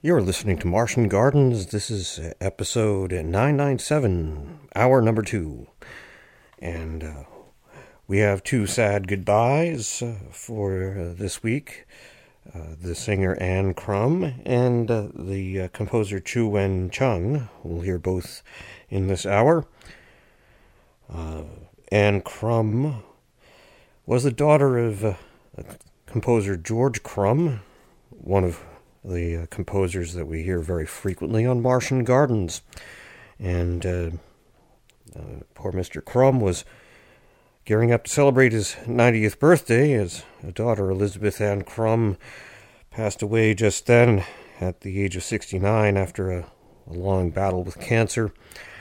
You're listening to Martian Gardens. This is episode 997, hour number 2. And we have two sad goodbyes for this week. The singer Anne Crum and the composer Chu Wen Chung. We'll hear both in this hour. Anne Crum was the daughter of composer George Crumb, one of the composers that we hear very frequently on Martian Gardens. And poor Mr. Crumb was gearing up to celebrate his 90th birthday as a daughter, Elizabeth Ann Crum, passed away just then at the age of 69 after a long battle with cancer.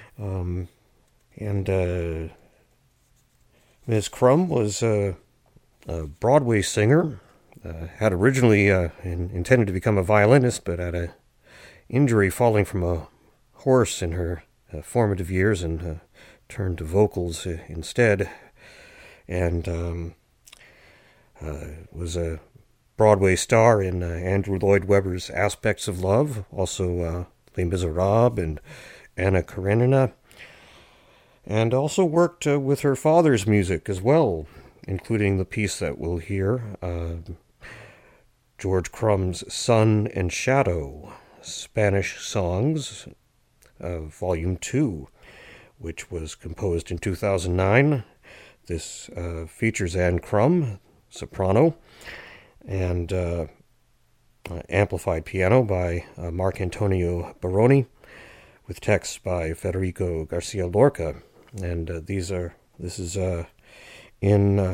Ms. Crum was a Broadway singer. Had originally intended to become a violinist, but had an injury falling from a horse in her formative years and turned to vocals instead. And was a Broadway star in Andrew Lloyd Webber's Aspects of Love, also Les Miserables and Anna Karenina, and also worked with her father's music as well, including the piece that we'll hear, George Crumb's Sun and Shadow, Spanish Songs, Volume 2, which was composed in 2009. This features Anne Crum, soprano, and amplified piano by Marc Antonio Baroni, with texts by Federico Garcia Lorca. And this is in,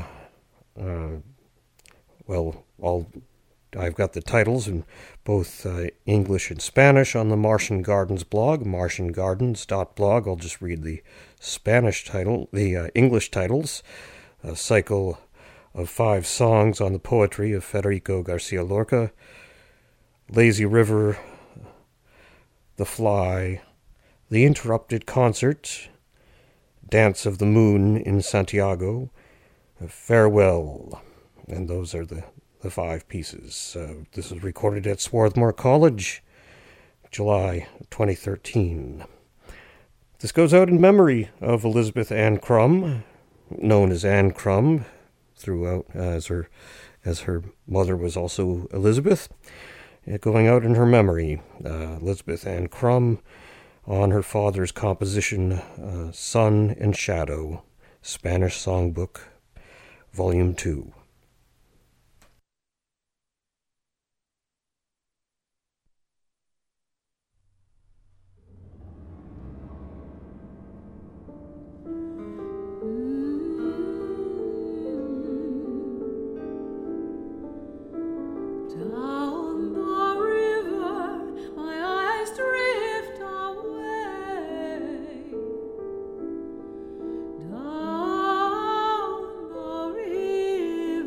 I've got the titles in both English and Spanish on the Martian Gardens blog, martiangardens.blog. I'll just read the Spanish title, the English titles. A cycle of 5 songs on the poetry of Federico Garcia Lorca, Lazy River, The Fly, The Interrupted Concert, Dance of the Moon in Santiago, Farewell. And those are the 5 pieces. This was recorded at Swarthmore College, July 2013. This goes out in memory of Elizabeth Ann Crum, known as Anne Crum throughout, as her mother was also Elizabeth. Going out in her memory, Elizabeth Ann Crum, on her father's composition, Sun and Shadow, Spanish Songbook, Volume 2. Down the river.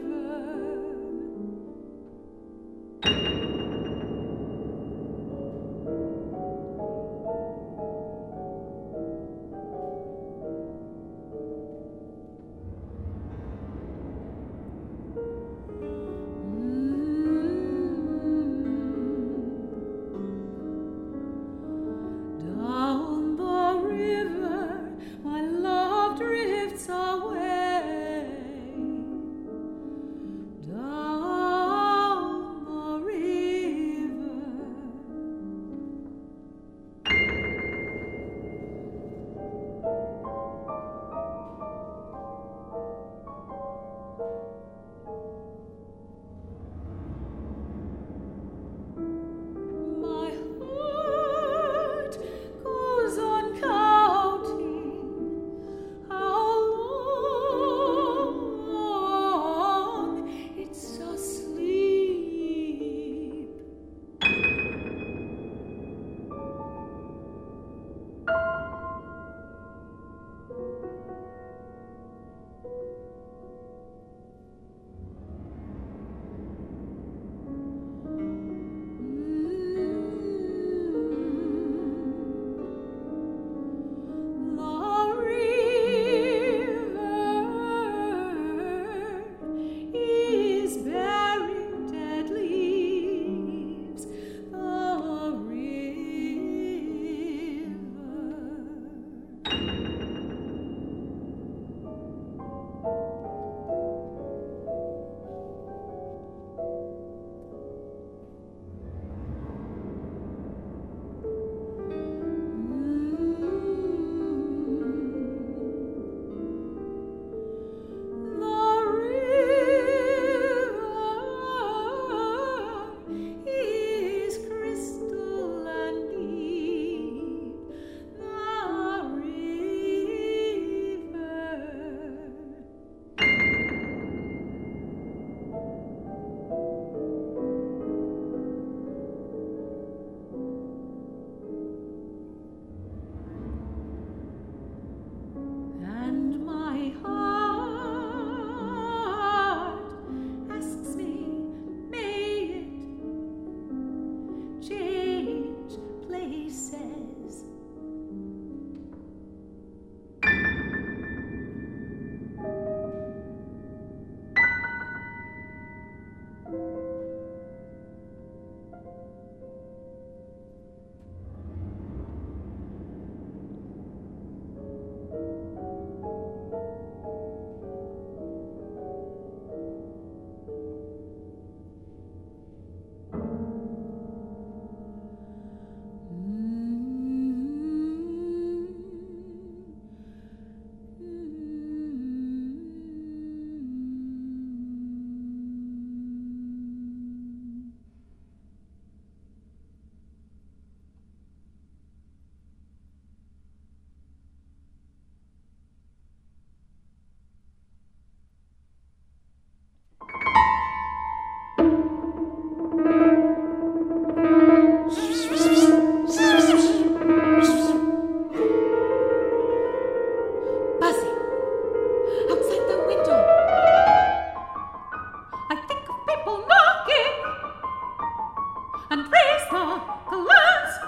the glass.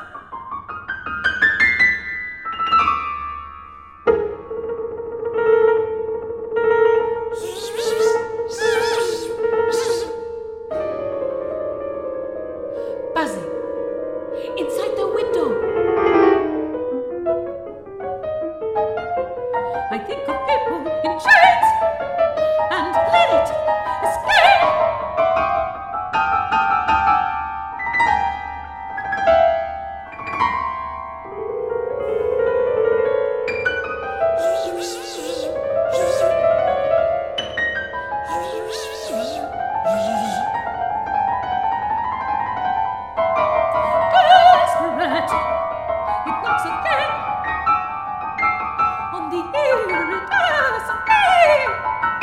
Buzzing inside the window. I think of people in chains and let it escape. Desperate, it knocks again on the iridescent flame.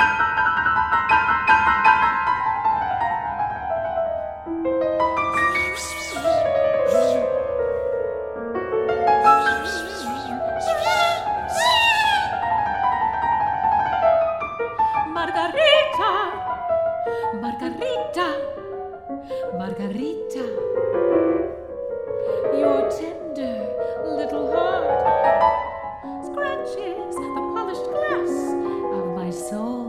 Margarita, Margarita, Margarita, your tender little heart scratches the polished glass of my soul.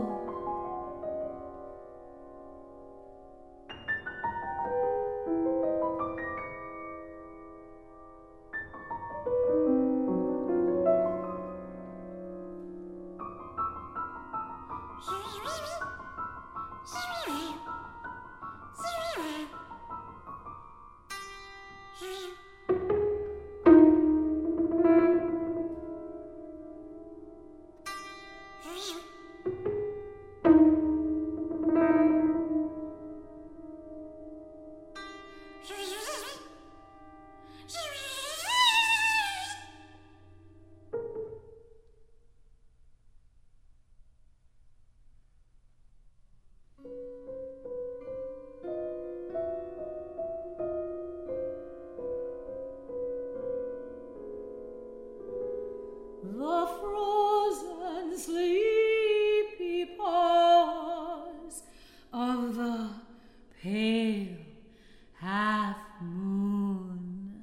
The frozen, sleepy pause of the pale half moon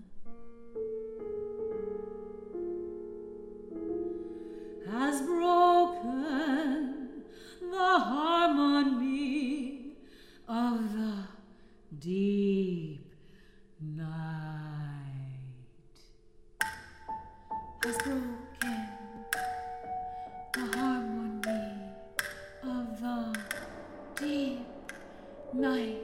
has broken the harmony of the deep night. Has broken the harmony of the deep night.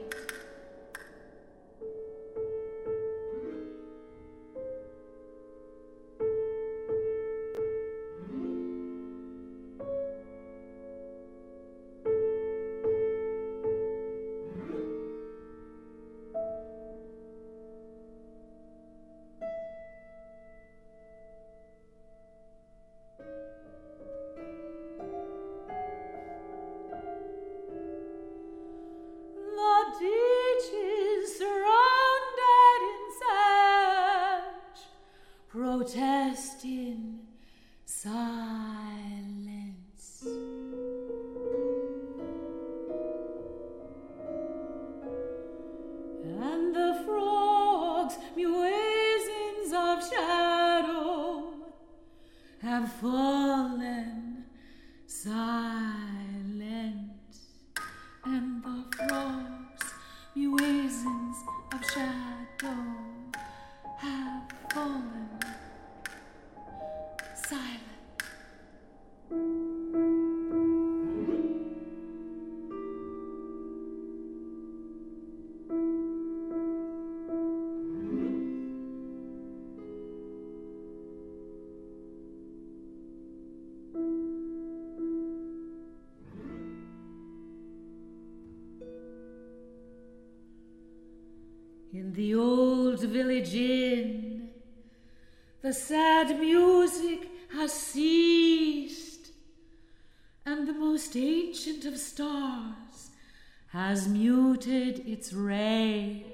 The ditch is surrounded in sedge, protest in silence. And the frogs, muezzins of shadow, have fallen silent. And the frogs, muezzins of shadow, have fallen silent. In the old village inn, the sad music has ceased, and the most ancient of stars has muted its ray.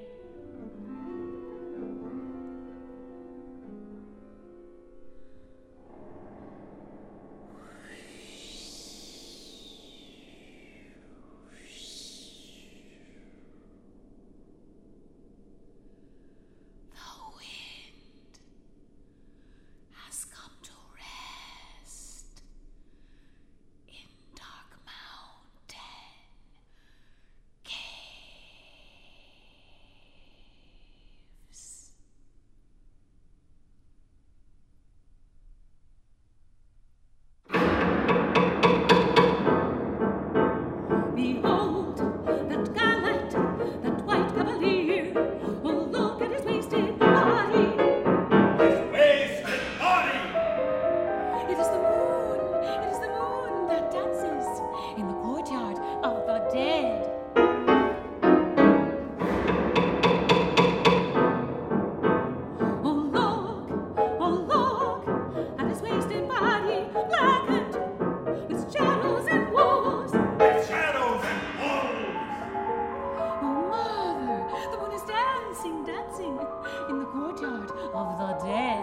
courtyard of the dead.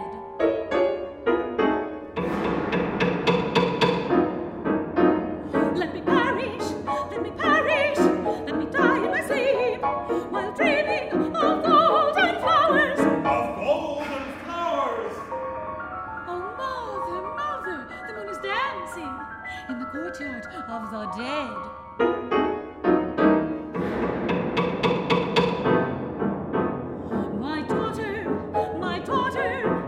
Let me perish, let me perish, let me die in my sleep, while dreaming of golden flowers. Of golden flowers! Oh, mother, mother, the moon is dancing in the courtyard of the dead. My daughter,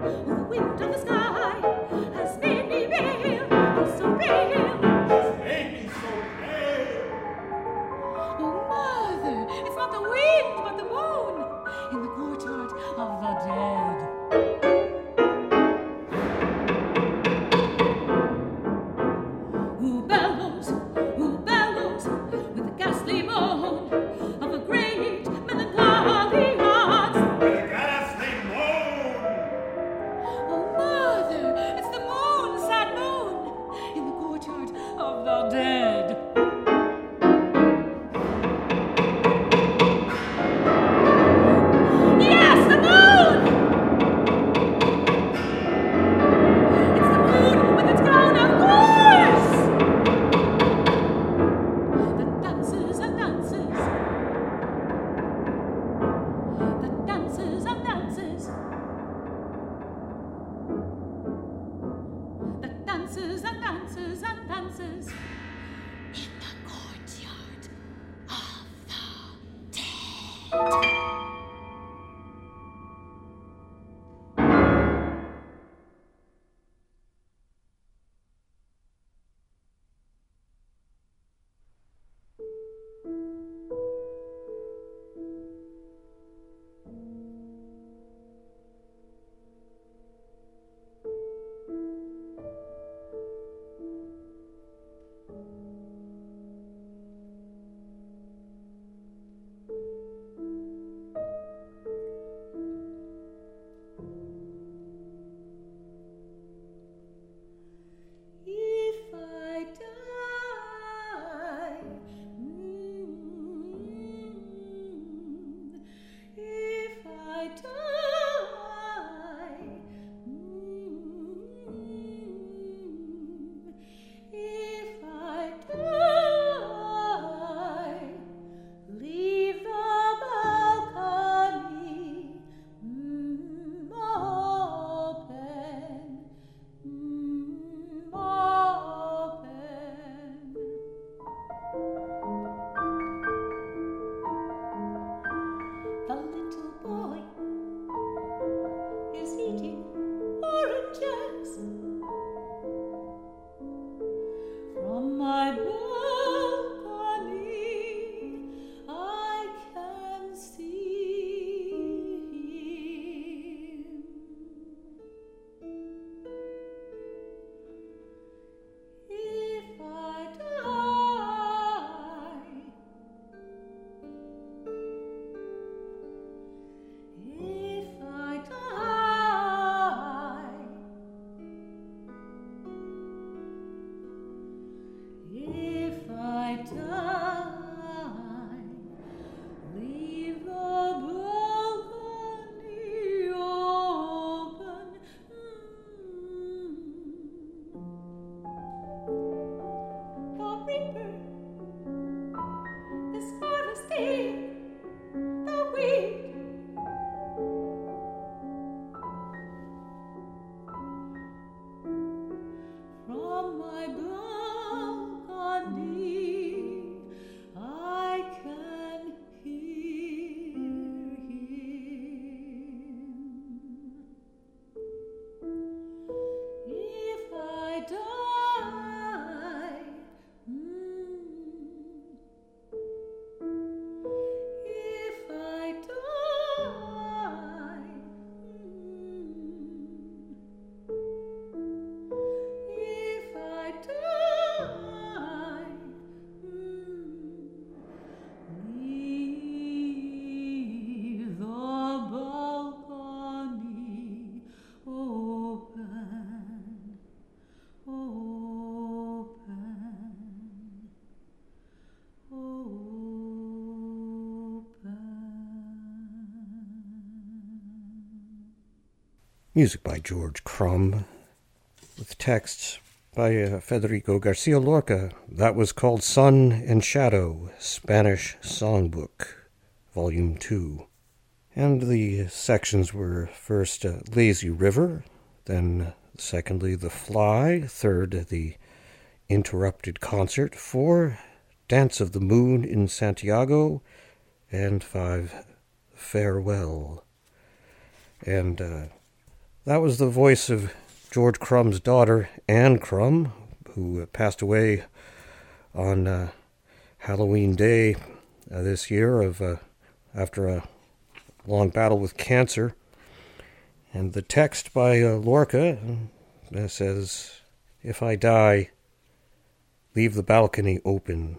Music by George Crumb, with texts by Federico Garcia Lorca. That was called Sun and Shadow, Spanish Songbook, Volume 2. And the sections were first Lazy River, then secondly The Fly, third The Interrupted Concert, 4 Dance of the Moon in Santiago, and 5 Farewell. And that was the voice of George Crumb's daughter, Anne Crumb, who passed away on Halloween Day this year after a long battle with cancer. And the text by Lorca says, "If I die, leave the balcony open."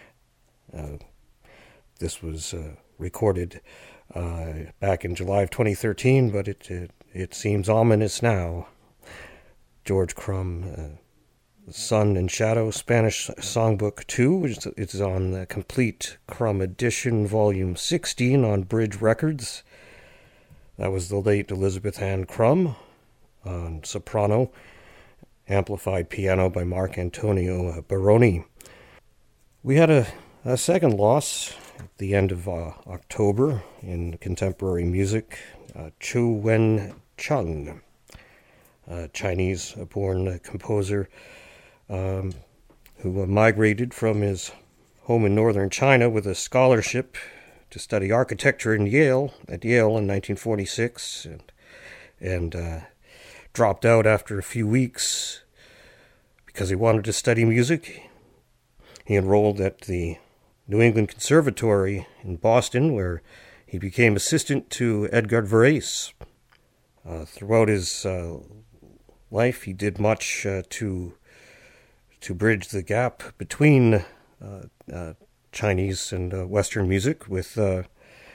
This was recorded back in July of 2013, but it seems ominous now. George Crumb, Sun and Shadow, Spanish Songbook 2, which is on the Complete Crumb Edition, Volume 16 on Bridge Records. That was the late Elizabeth Ann Crumb on soprano, amplified piano by Mark Antonio Baroni. We had a second loss at the end of October in contemporary music. Chu Wen-chung, a Chinese-born composer who migrated from his home in northern China with a scholarship to study architecture at Yale in 1946, and dropped out after a few weeks because he wanted to study music. He enrolled at the New England Conservatory in Boston, where he became assistant to Edgar Varese. Throughout his life, he did much to bridge the gap between Chinese and Western music with the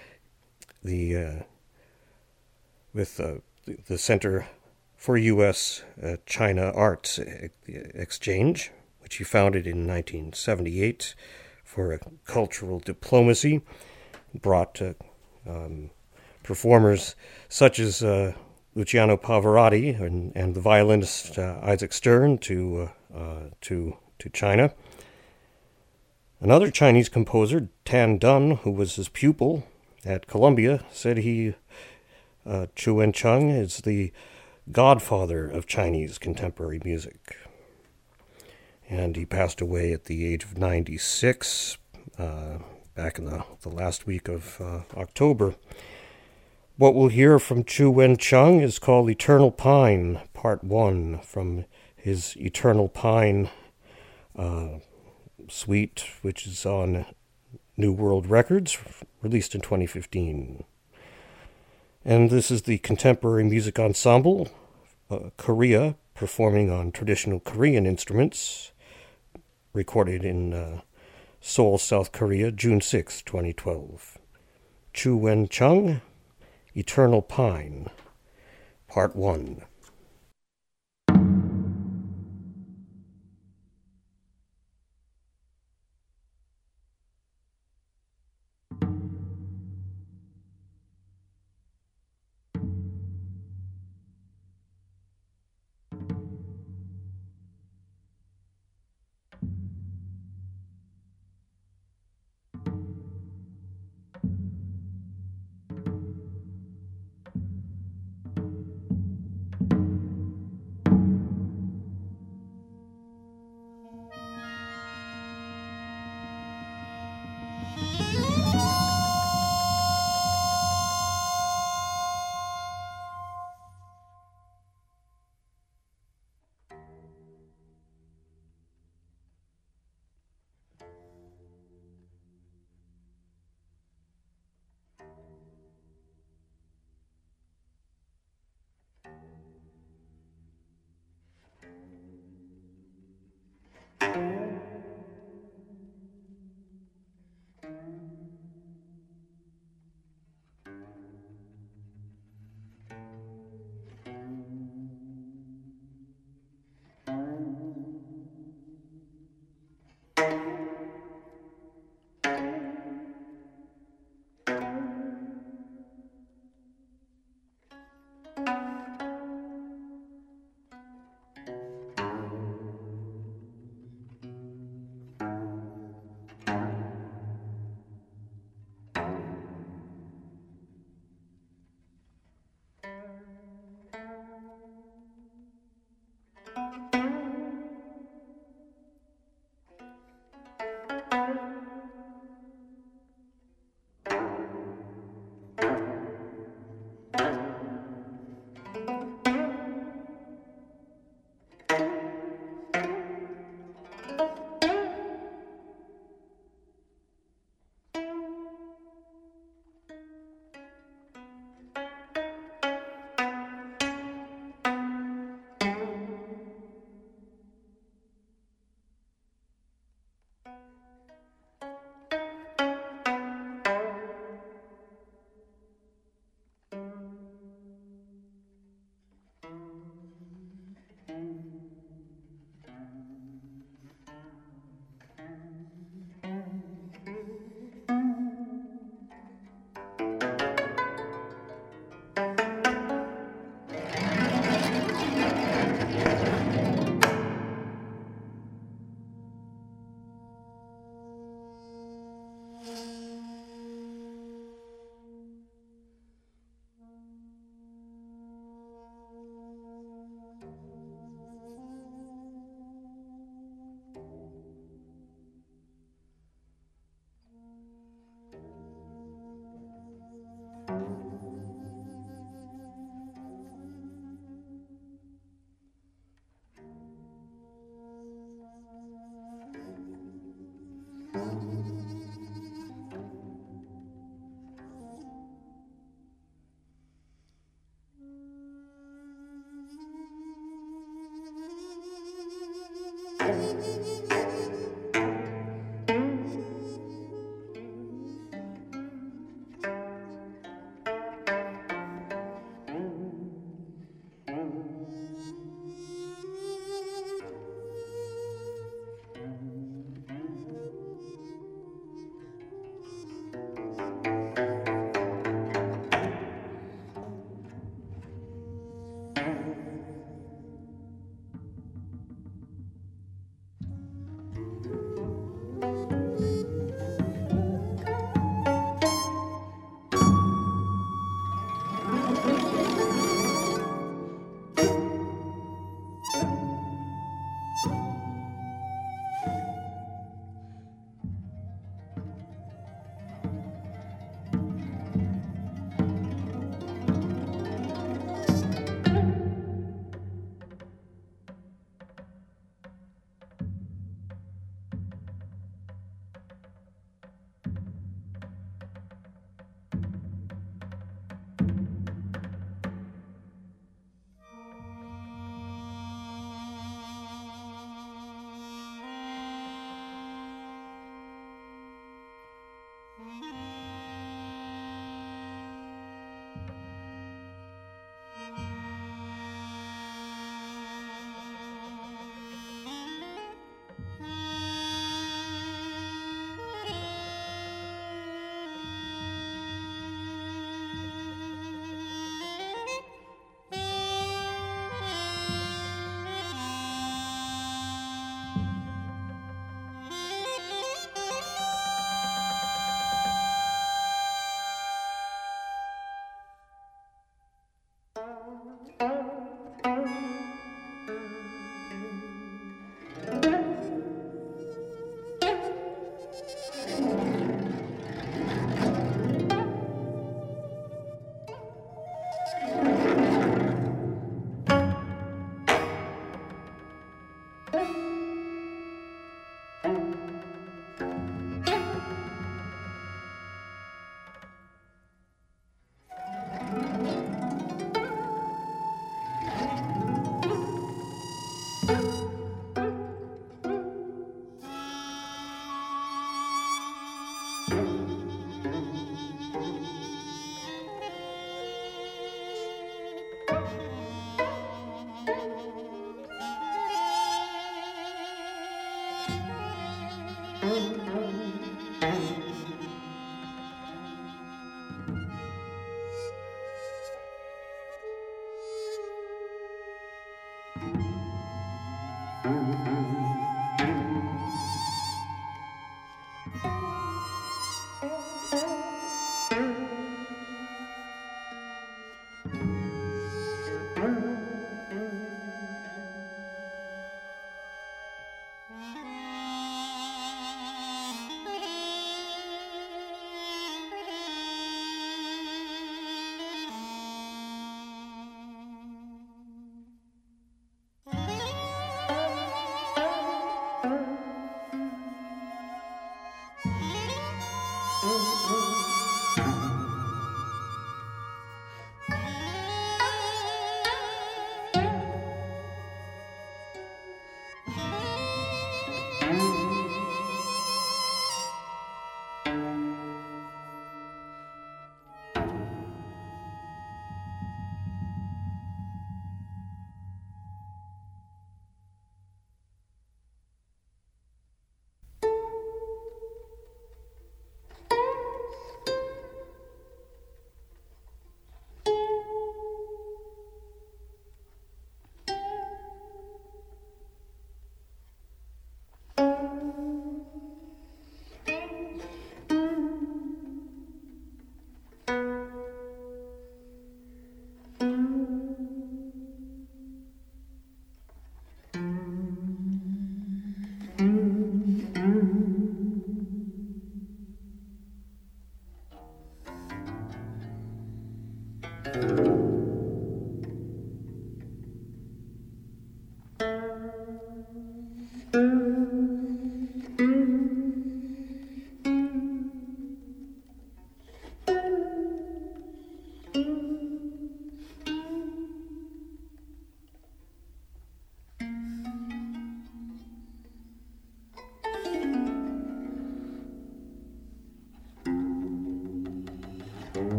Center for U.S. China Arts Exchange, which he founded in 1978 for cultural diplomacy. Brought performers such as Luciano Pavarotti and the violinist Isaac Stern to China. Another Chinese composer, Tan Dun, who was his pupil at Columbia, said Chu Wen-chung is the godfather of Chinese contemporary music. And he passed away at the age of 96, back in the last week of October. What we'll hear from Chu Wen-chung is called Eternal Pine, Part 1, from his Eternal Pine suite, which is on New World Records, released in 2015. And this is the Contemporary Music Ensemble, Korea, performing on traditional Korean instruments, recorded in Seoul, South Korea, June 6, 2012. Chu Wen-chung, Eternal Pine, Part 1.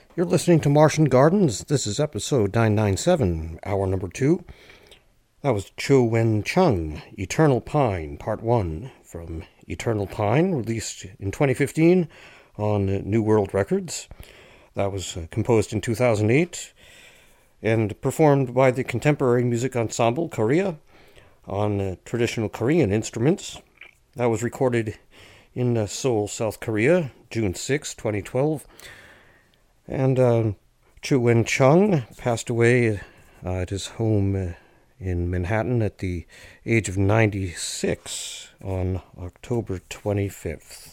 You're listening to Martian Gardens. This is episode 997, hour number 2. That was Cho Wen Chung, Eternal Pine, Part 1, from Eternal Pine, released in 2015 on New World Records. That was composed in 2008 and performed by the Contemporary Music Ensemble Korea on traditional Korean instruments. That was recorded in Seoul, South Korea, June 6, 2012. And Cho Wen Chung passed away at his home in Manhattan at the age of 96 on October 25th.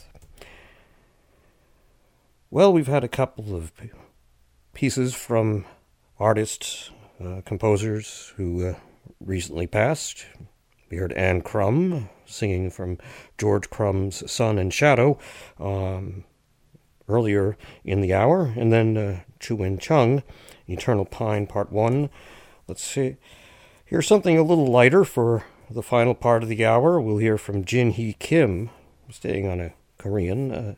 Well, we've had a couple of pieces from artists, composers who recently passed. We heard Anne Crumb singing from George Crumb's Sun and Shadow earlier in the hour, and then Cho Wen Chung, Eternal Pine, Part 1. Let's see. Here's something a little lighter for the final part of the hour. We'll hear from Jin Hee Kim, staying on a Korean.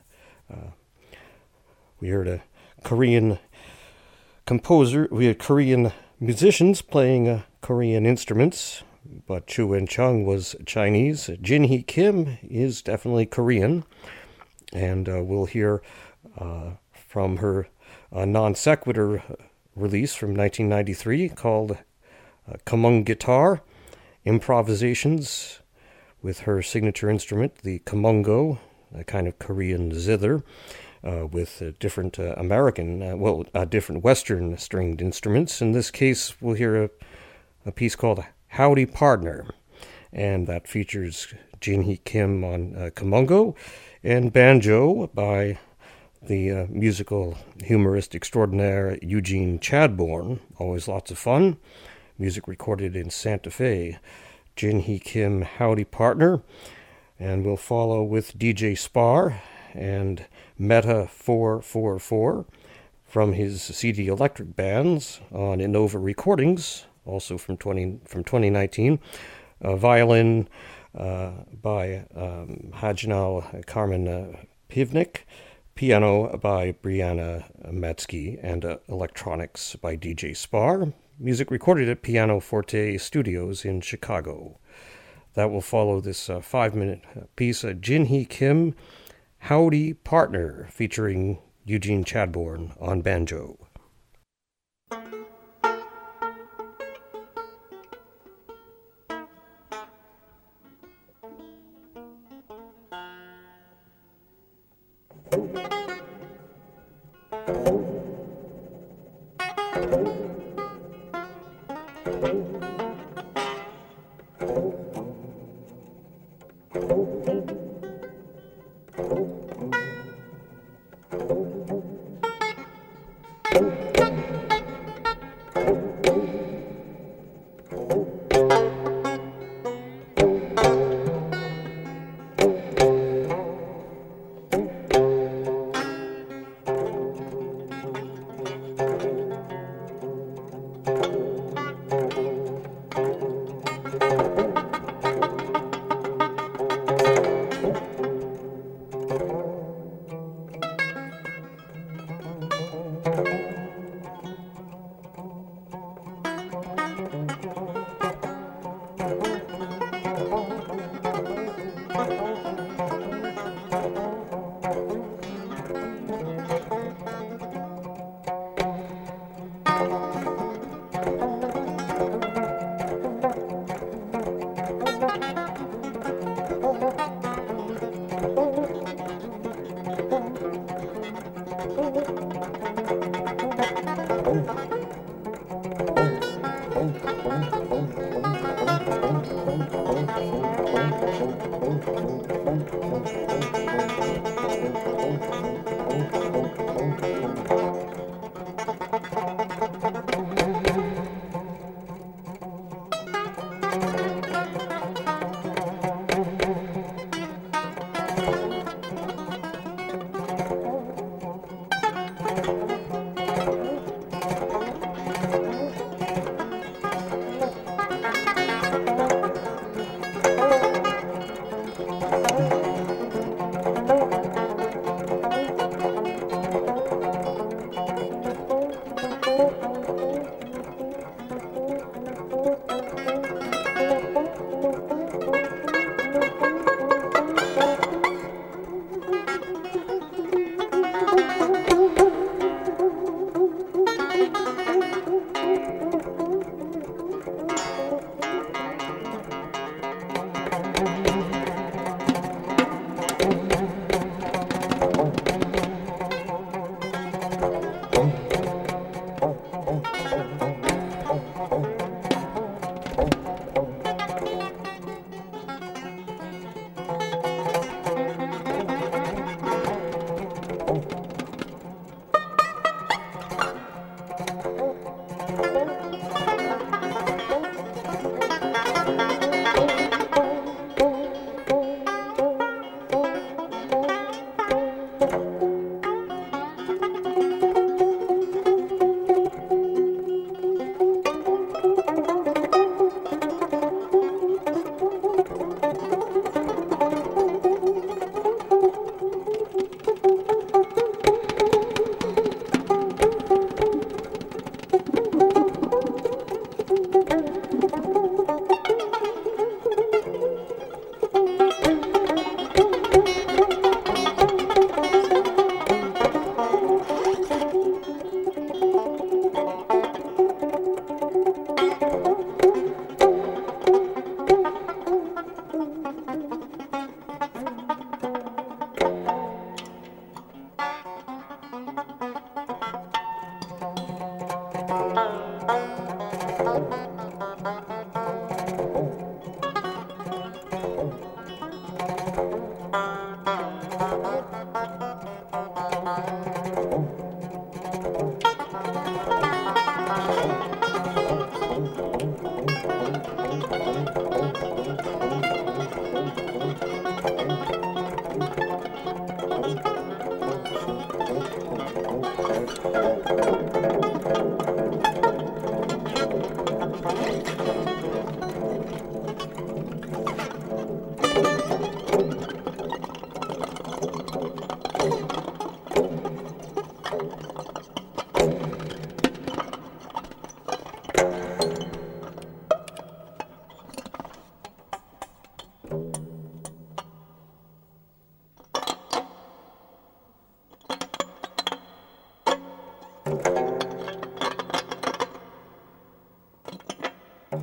We heard a Korean composer. We had Korean musicians playing Korean instruments, but Cho Wen Chung was Chinese. Jin Hee Kim is definitely Korean, and we'll hear from her non sequitur release from 1993 called Kamung Guitar, Improvisations with her signature instrument, the kamungo, a kind of Korean zither, with different different Western stringed instruments. In this case, we'll hear a piece called Howdy Partner, and that features Jin Hee Kim on kamungo and banjo by the musical humorist extraordinaire Eugene Chadbourne. Always lots of fun. Music recorded in Santa Fe. Jin Hee Kim, Howdy Partner. And we'll follow with DJ Spar and Meta 444 from his CD Electric Bands on Innova Recordings, also from 2019. Violin by Hajnal Carmen Pivnik. Piano by Brianna Matsky, and electronics by DJ Spar. Music recorded at Piano Forte Studios in Chicago. That will follow this 5-minute piece, Jin Hee Kim, Howdy Partner, featuring Eugene Chadbourne on banjo.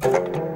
Bye.